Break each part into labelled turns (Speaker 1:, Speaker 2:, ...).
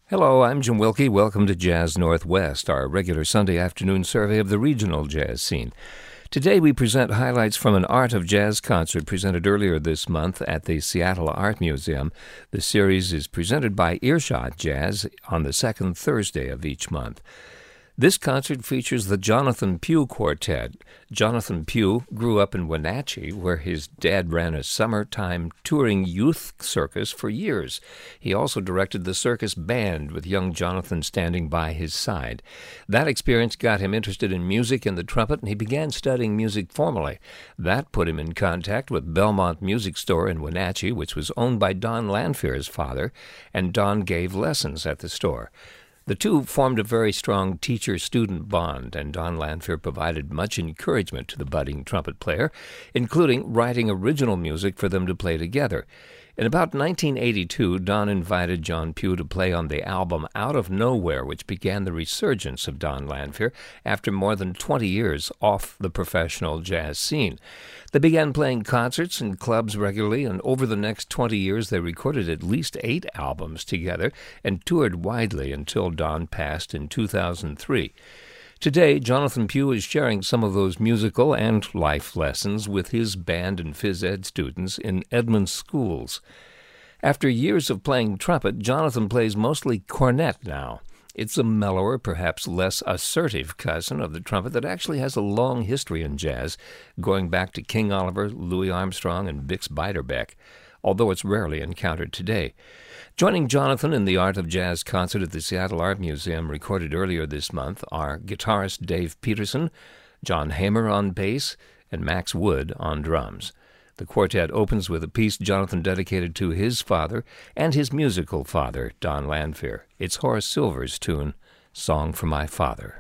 Speaker 1: Hello, I'm Jim Wilkie. Welcome to Jazz Northwest, our regular Sunday afternoon survey of the regional jazz scene. Today we present highlights from an Art of Jazz concert presented earlier this month at the Seattle Art Museum. The series is presented by Earshot Jazz on the second Thursday of each month. This concert features the Jonathan Pugh Quartet. Jonathan Pugh grew up in Wenatchee, where his dad ran a summertime touring youth circus for years. He also directed the circus band, with young Jonathan standing by his side. That experience got him interested in music and the trumpet, and he began studying music formally. That put him in contact with Belmont Music Store in Wenatchee, which was owned by Don Lanfear's father, and Don gave lessons at the store. The two formed a very strong teacher-student bond, and Don Lanfear provided much encouragement to the budding trumpet player, including writing original music for them to play together. In about 1982, Don invited John Pugh to play on the album Out of Nowhere, which began the resurgence of Don Lanfear after more than 20 years off the professional jazz scene. They began playing concerts and clubs regularly, and over the next 20 years they recorded at least 8 albums together and toured widely until Don passed in 2003. Today, Jonathan Pugh is sharing some of those musical and life lessons with his band and phys ed students in Edmonds schools. After years of playing trumpet, Jonathan plays mostly cornet now. It's a mellower, perhaps less assertive cousin of the trumpet that actually has a long history in jazz, going back to King Oliver, Louis Armstrong, and Bix Beiderbecke, although it's rarely encountered today. Joining Jonathan in the Art of Jazz concert at the Seattle Art Museum recorded earlier this month are guitarist Dave Peterson, John Hamer on bass, and Max Wood on drums. The quartet opens with a piece Jonathan dedicated to his father and his musical father, Don Lanfear. It's Horace Silver's tune, Song for My Father.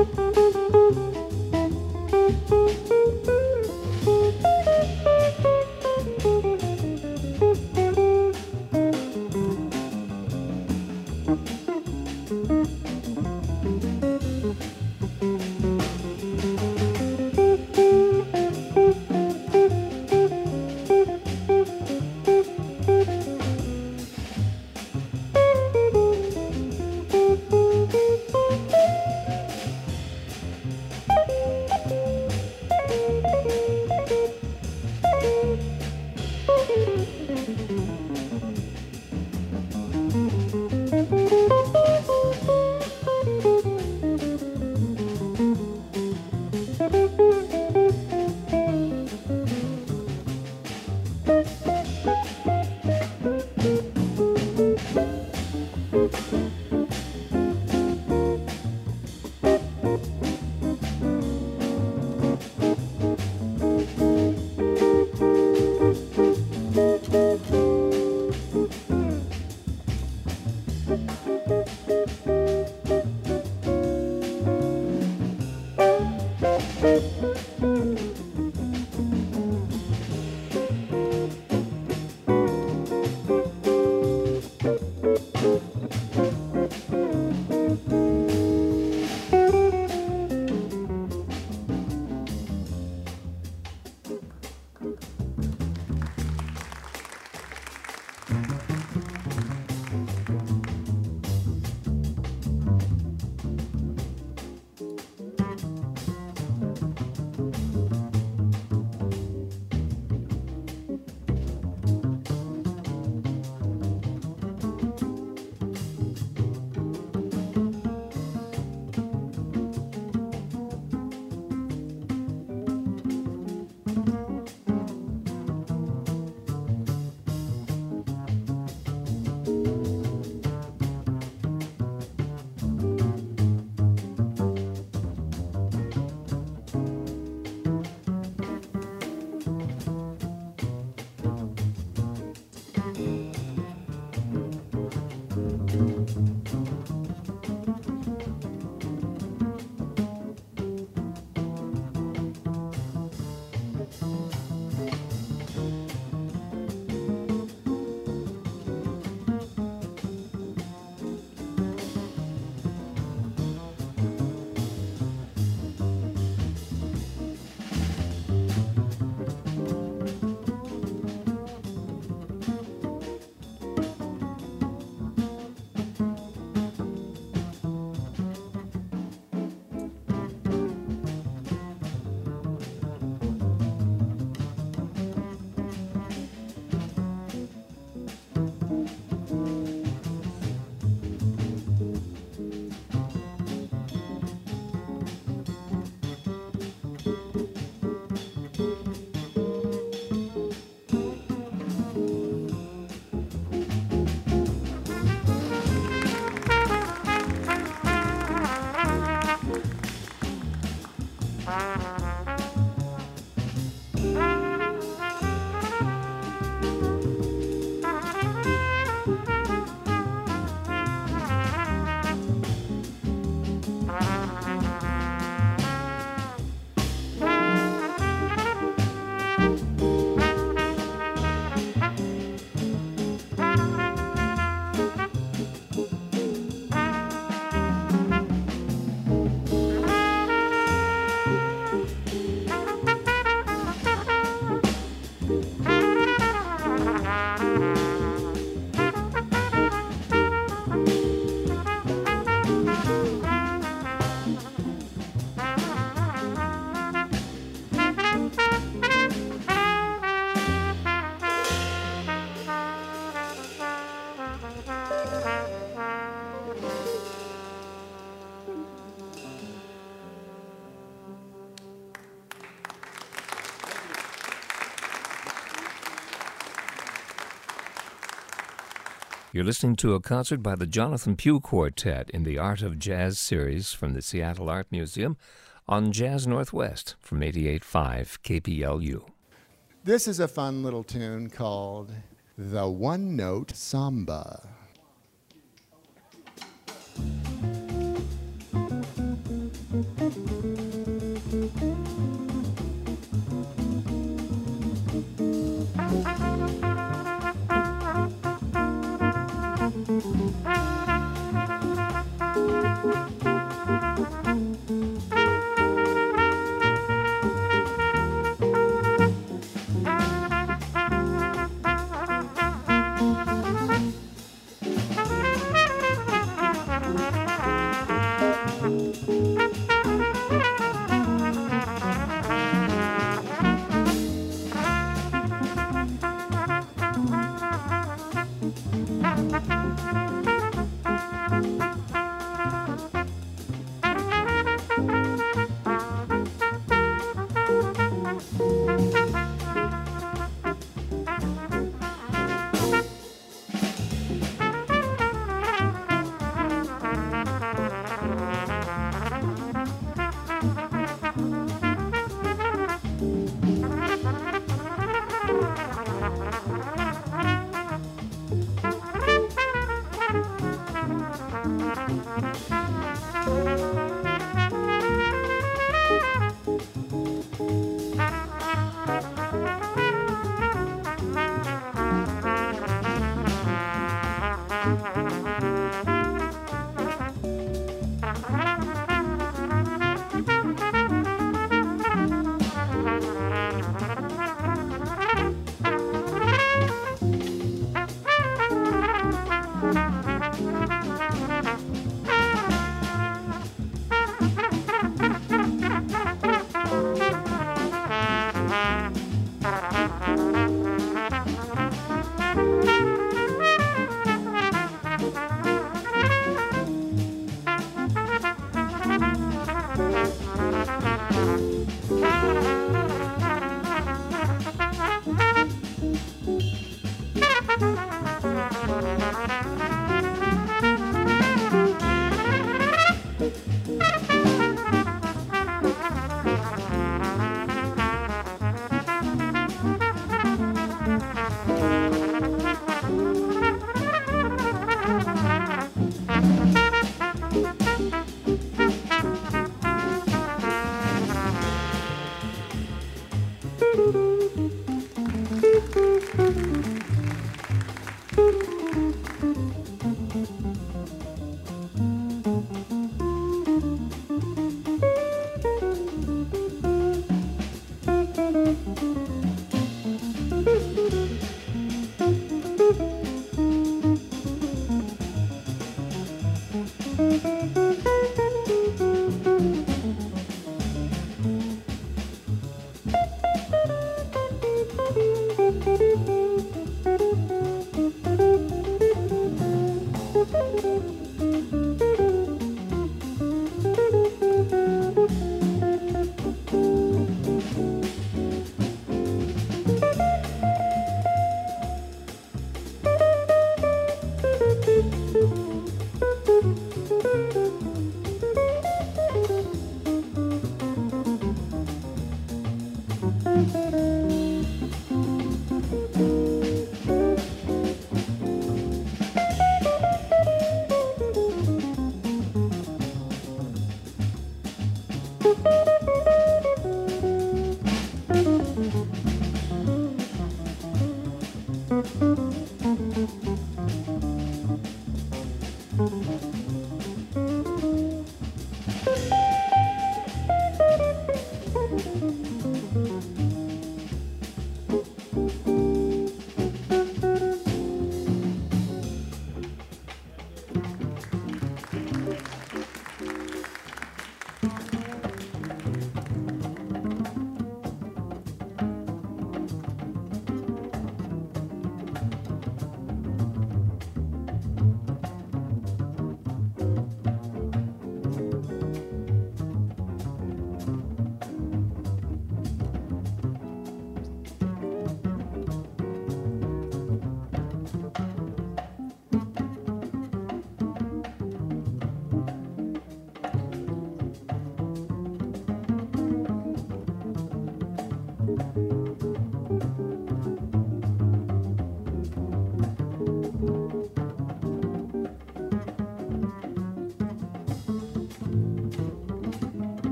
Speaker 1: You're listening to a concert by the Jonathan Pugh Quartet in the Art of Jazz series from the Seattle Art Museum on Jazz Northwest from 88.5 KPLU.
Speaker 2: This is a fun little tune called The One Note Samba.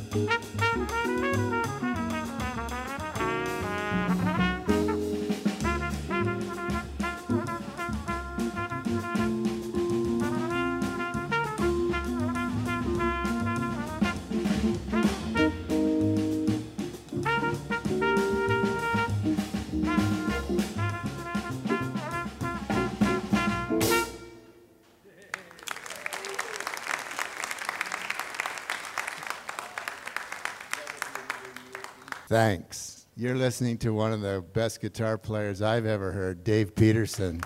Speaker 2: Thanks. You're listening to one of the best guitar players I've ever heard, Dave Peterson.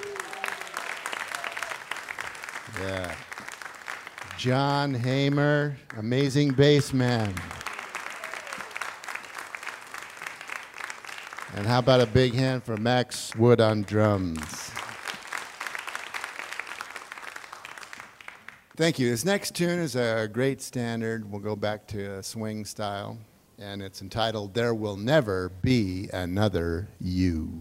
Speaker 2: Yeah. John Hamer, amazing bass man. And how about a big hand for Max Wood on drums? Thank you. This next tune is a great standard. We'll go back to a swing style. And it's entitled, There Will Never Be Another You.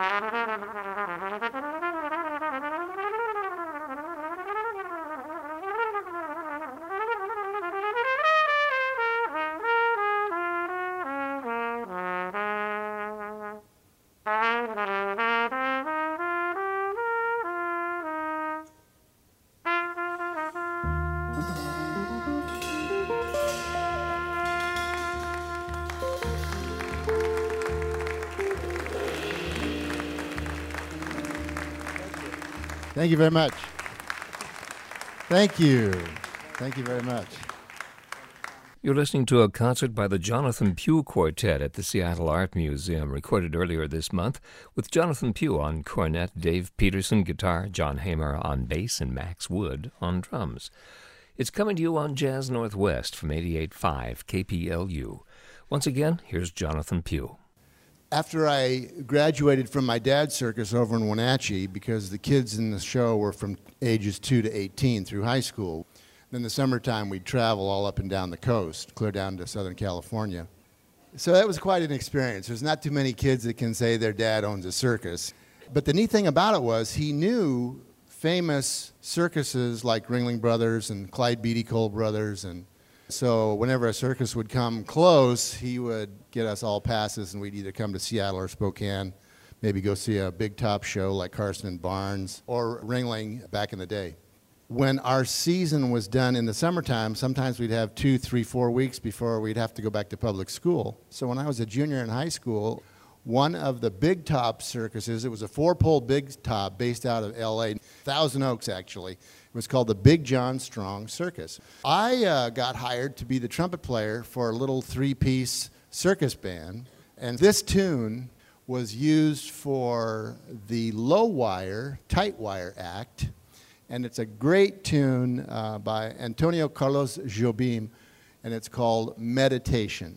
Speaker 2: Thank you very much. Thank you. Thank you very much.
Speaker 1: You're listening to a concert by the Jonathan Pugh Quartet at the Seattle Art Museum, recorded earlier this month, with Jonathan Pugh on cornet, Dave Peterson guitar, John Hamer on bass, and Max Wood on drums. It's coming to you on Jazz Northwest from 88.5 KPLU. Once again, here's Jonathan Pugh.
Speaker 2: After I graduated from my dad's circus over in Wenatchee, because the kids in the show were from ages 2 to 18 through high school, in the summertime we'd travel all up and down the coast, clear down to Southern California. So that was quite an experience. There's not too many kids that can say their dad owns a circus. But the neat thing about it was he knew famous circuses like Ringling Brothers and Clyde Beatty Cole Brothers, and so whenever a circus would come close, he would get us all passes, and we'd either come to Seattle or Spokane, maybe go see a big top show like Carson and Barnes or Ringling back in the day. When our season was done in the summertime, sometimes we'd have 2, 3, 4 weeks before we'd have to go back to public school. So when I was a junior in high school, one of the big top circuses, it was a 4-pole big top based out of L.A., Thousand Oaks actually. It was called the Big John Strong Circus. I got hired to be the trumpet player for a little 3-piece circus band, and this tune was used for the Low Wire, Tight Wire act, and it's a great tune by Antonio Carlos Jobim, and it's called Meditation.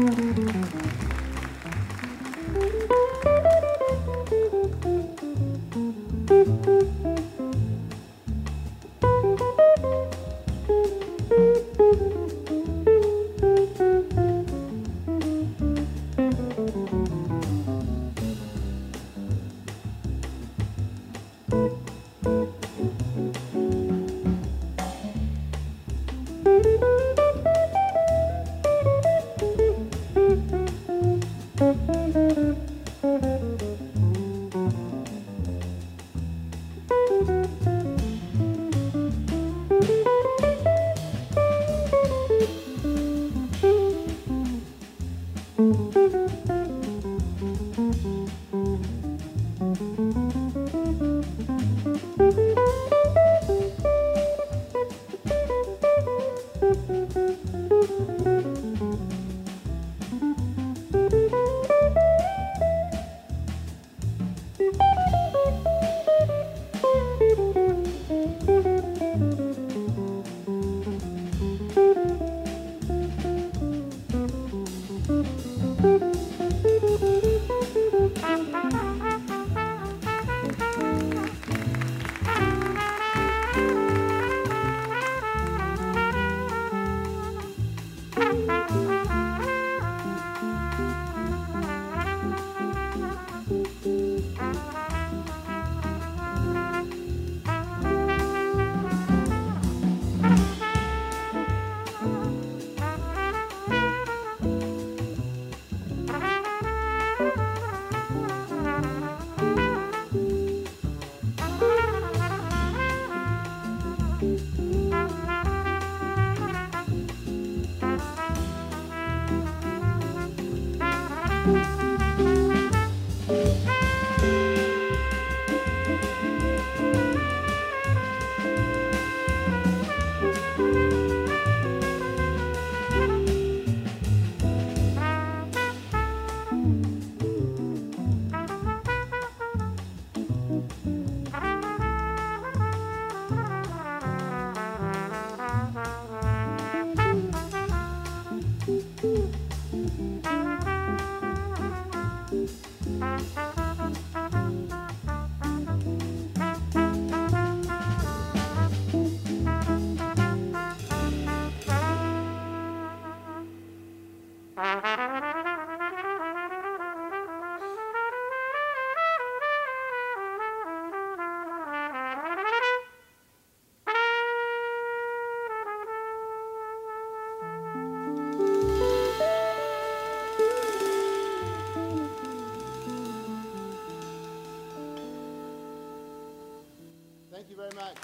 Speaker 2: Thank you very much.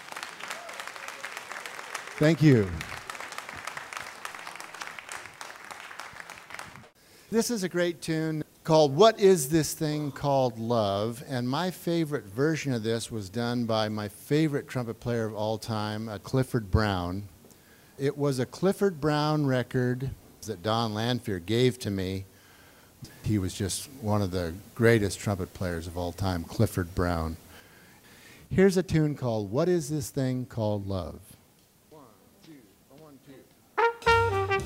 Speaker 2: Thank you. This is a great tune called What Is This Thing Called Love? And my favorite version of this was done by my favorite trumpet player of all time, Clifford Brown. It was a Clifford Brown record that Don Lanphier gave to me. He was just one of the greatest trumpet players of all time, Clifford Brown. Here's a tune called What Is This Thing Called Love? 1, 2, 1, 2.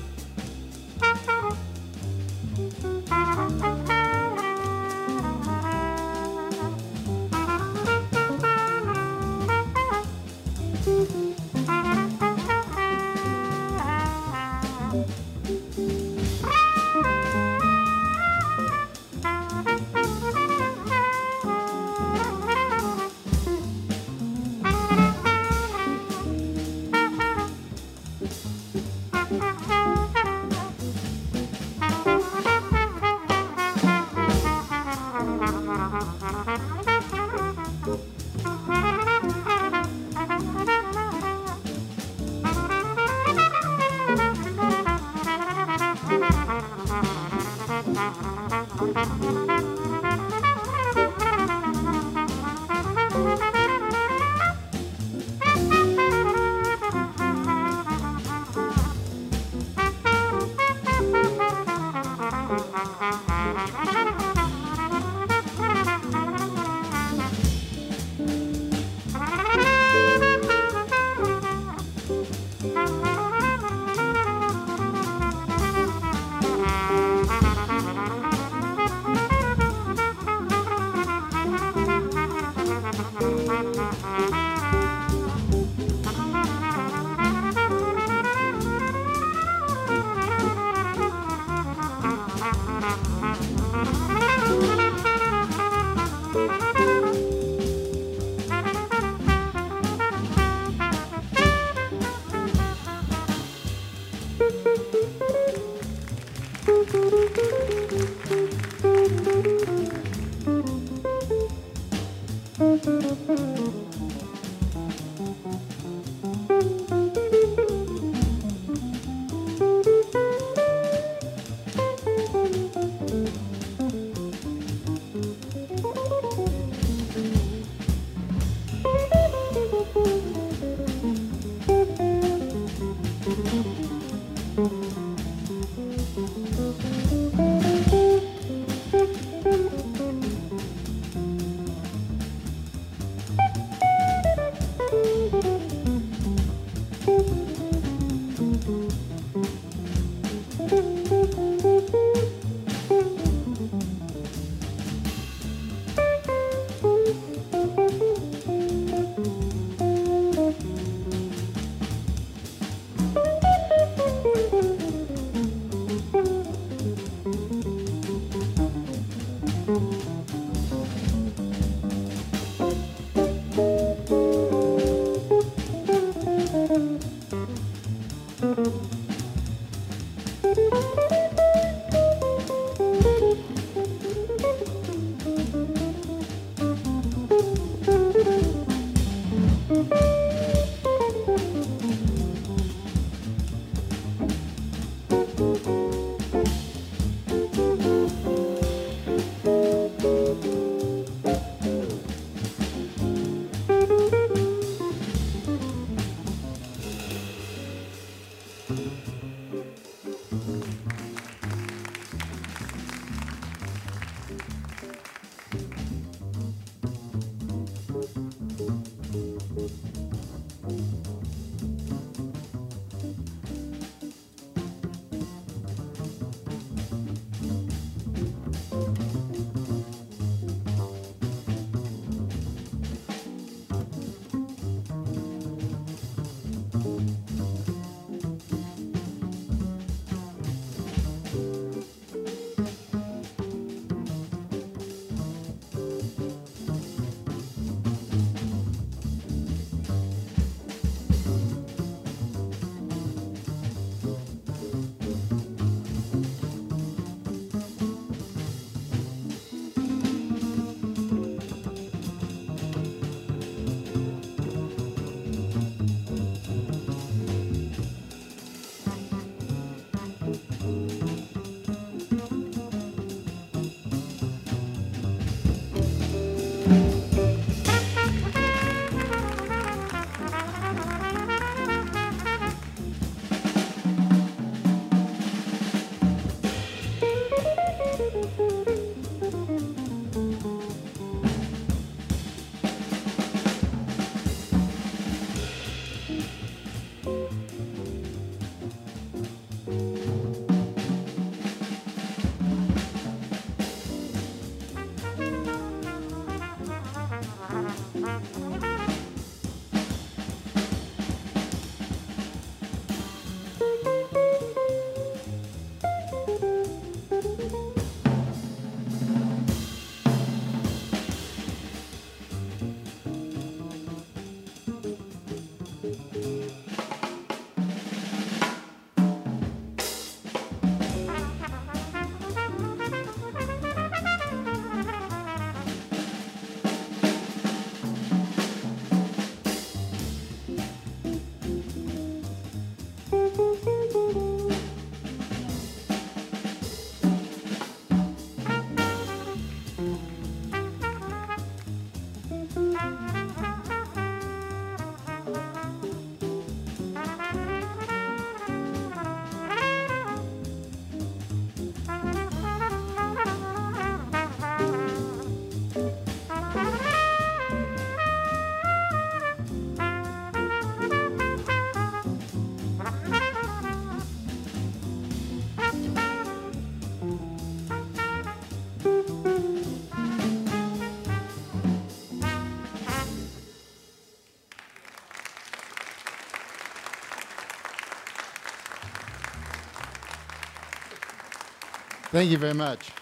Speaker 2: Thank you very much.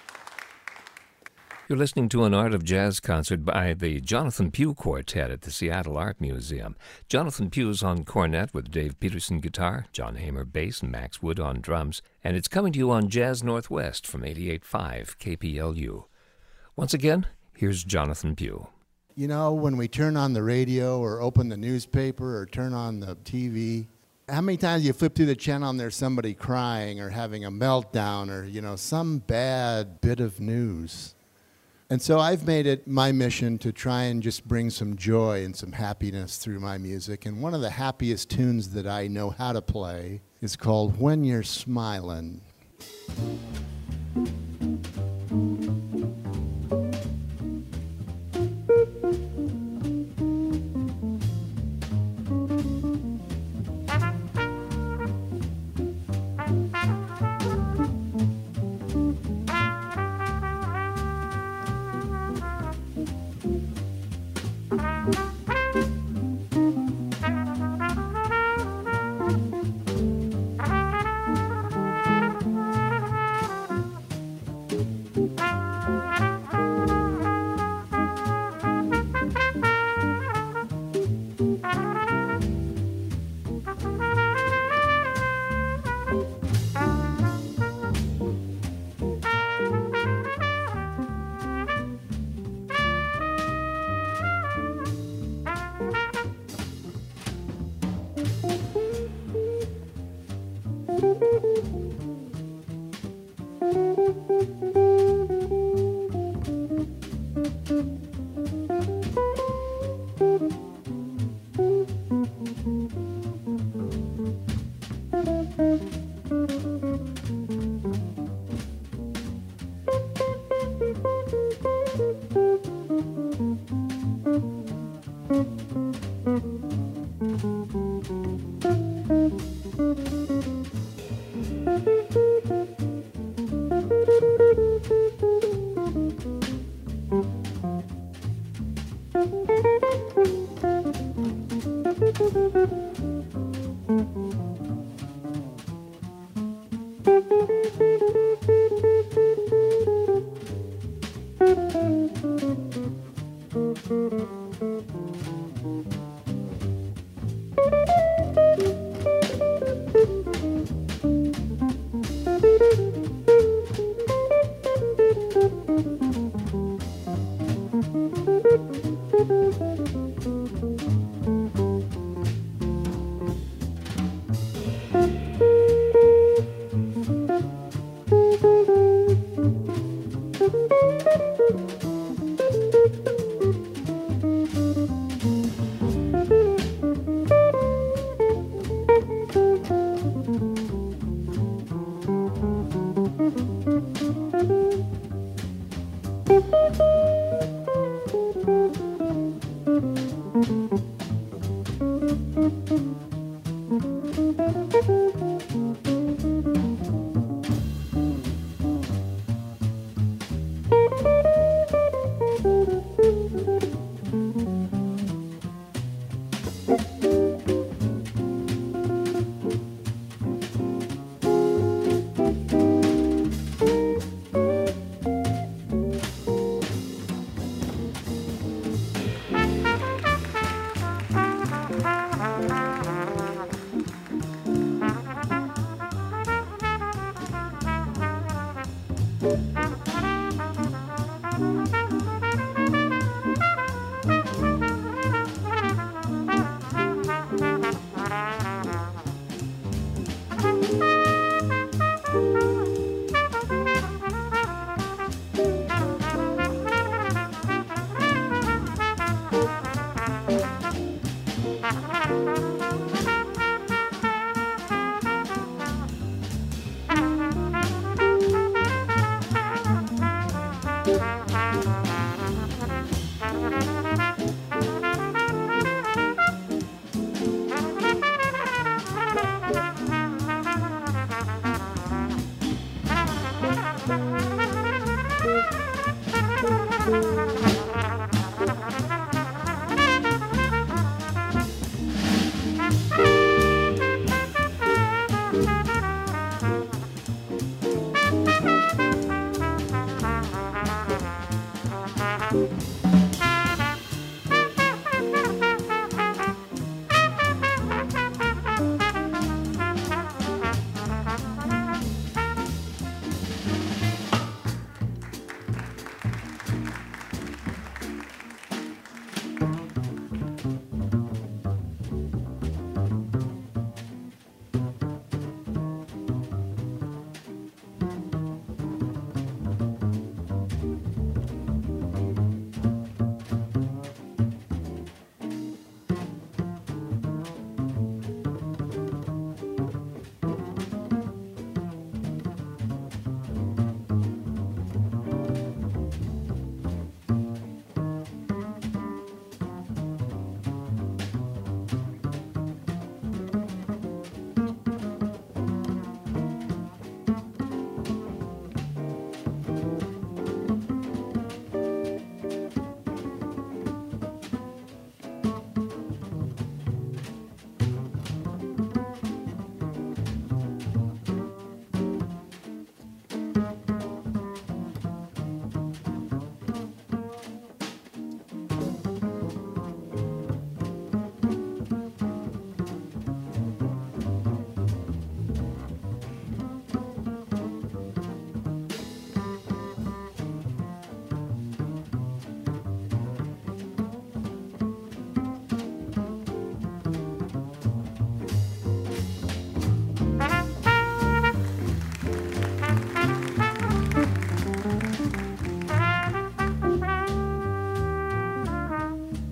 Speaker 1: You're listening to an Art of Jazz concert by the Jonathan Pugh Quartet at the Seattle Art Museum. Jonathan Pugh's on cornet with Dave Peterson guitar, John Hamer bass, and Max Wood on drums. And it's coming to you on Jazz Northwest from 88.5 KPLU. Once again, here's Jonathan Pugh.
Speaker 2: You know, when we turn on the radio or open the newspaper or turn on the TV, how many times you flip through the channel and there's somebody crying or having a meltdown or, you know, some bad bit of news? And so I've made it my mission to try and just bring some joy and some happiness through my music. And one of the happiest tunes that I know how to play is called When You're Smiling.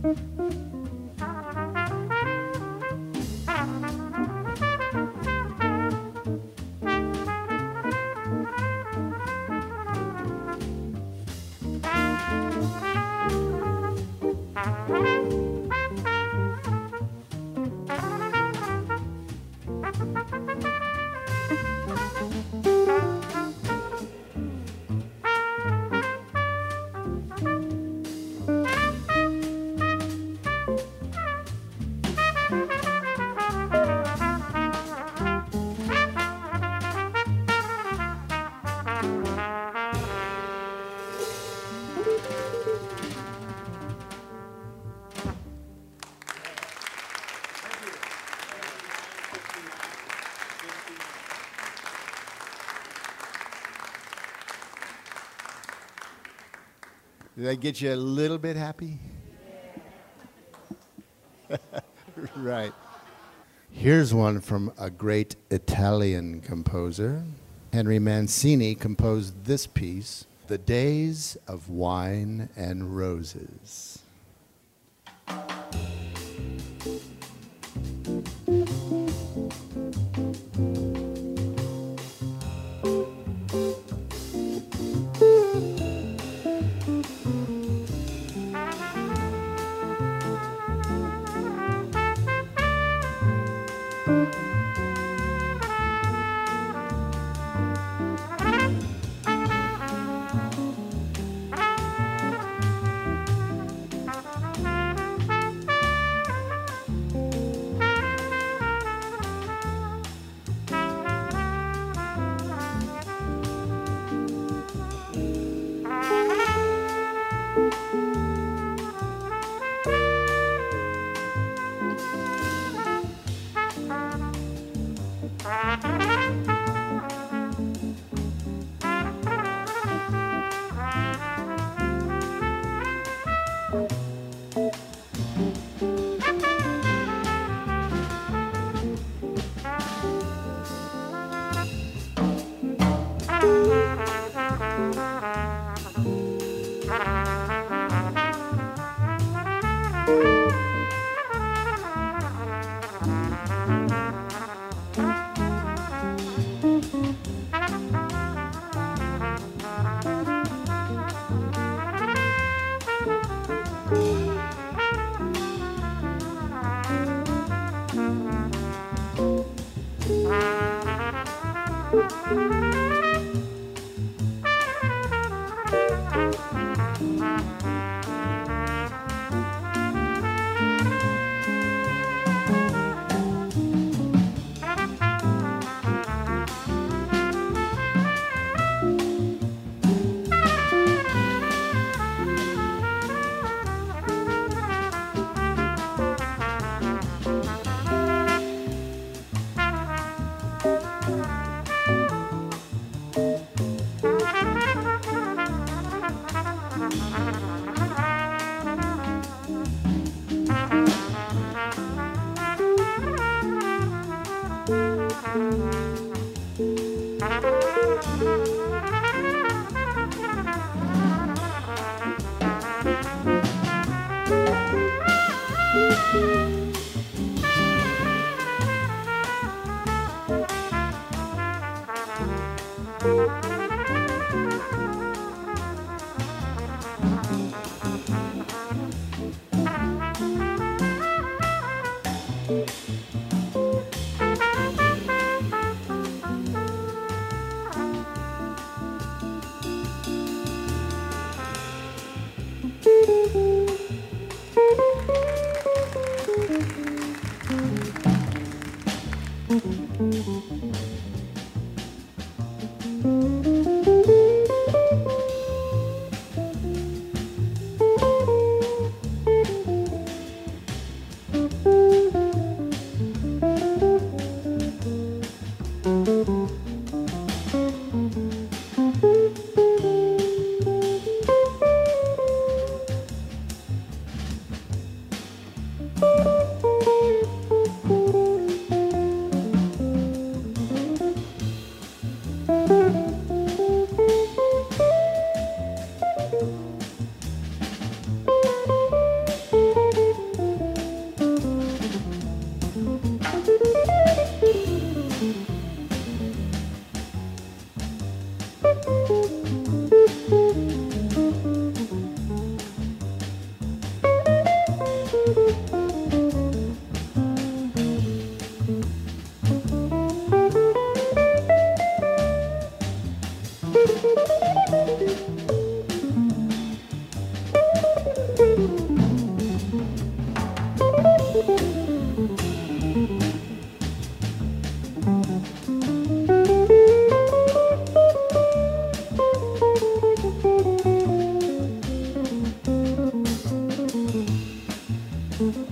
Speaker 2: Did that get you a little bit happy? Right. Here's one from a great Italian composer. Henry Mancini composed this piece, The Days of Wine and Roses.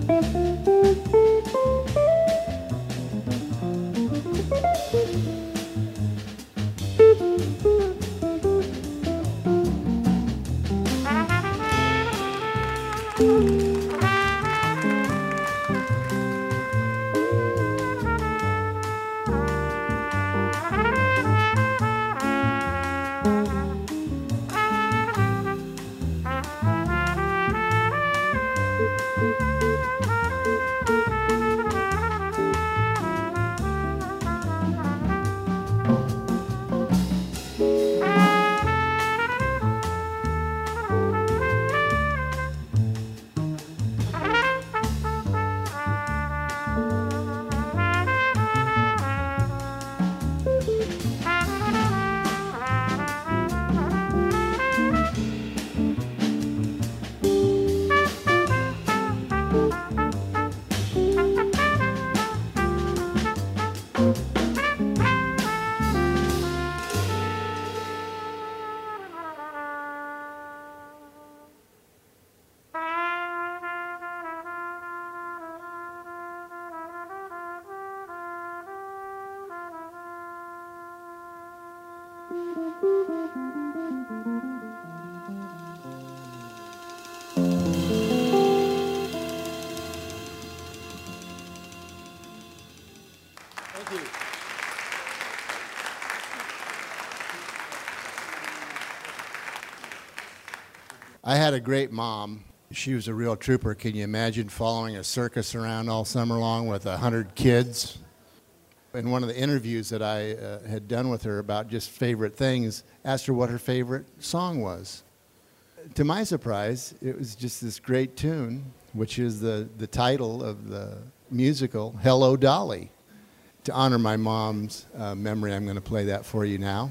Speaker 2: Thank you. I had a great mom. She was a real trooper. Can you imagine following a circus around all summer long with 100 kids? In one of the interviews that I had done with her about just favorite things, asked her what her favorite song was. To my surprise, it was just this great tune, which is the title of the musical, Hello, Dolly. To honor my mom's memory, I'm going to play that for you now.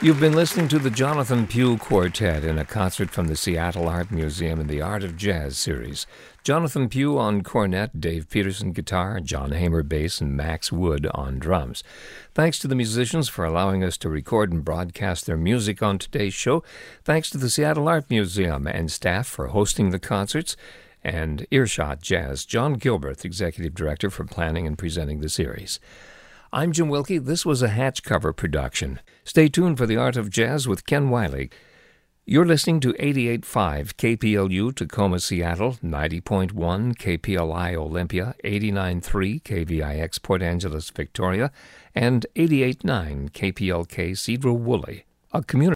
Speaker 1: You've been listening to the Jonathan Pugh Quartet in a concert from the Seattle Art Museum in the Art of Jazz series. Jonathan Pugh on cornet, Dave Peterson guitar, John Hamer bass, and Max Wood on drums. Thanks to the musicians for allowing us to record and broadcast their music on today's show. Thanks to the Seattle Art Museum and staff for hosting the concerts. And Earshot Jazz, John Gilbert, Executive Director, for planning and presenting the series. I'm Jim Wilkie. This was a Hatch Cover production. Stay tuned for the Art of Jazz with Ken Wiley. You're listening to 88.5 KPLU Tacoma, Seattle, 90.1 KPLI Olympia, 89.3 KVIX Port Angeles, Victoria, and 88.9 KPLK Cedro Woolley, a community